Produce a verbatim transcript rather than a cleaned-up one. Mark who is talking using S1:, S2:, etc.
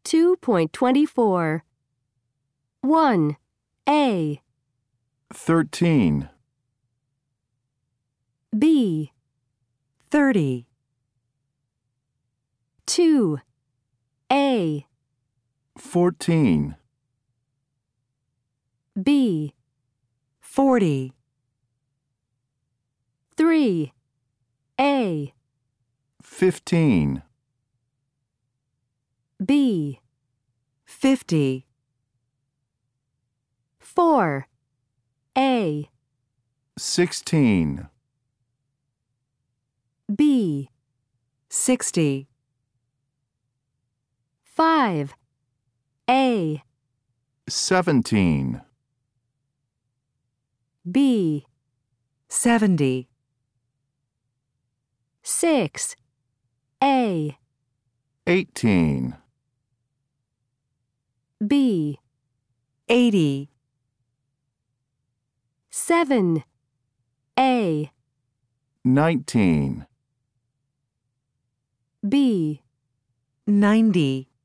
S1: two point two four. one. A.
S2: thirteen.
S1: B.
S3: thirty.
S1: two. A.
S2: fourteen.
S1: B.
S3: forty.
S1: three. A.
S2: fifteen.
S1: B.
S3: fifty.
S1: four. A.
S2: sixteen.
S1: B.
S3: sixty.
S1: five. A.
S2: seventeen.
S1: B.
S3: seventy.
S1: six. A.
S2: eighteen.
S1: B.
S3: eighty.
S1: seven. A.
S2: nineteen.
S1: B.
S3: ninety.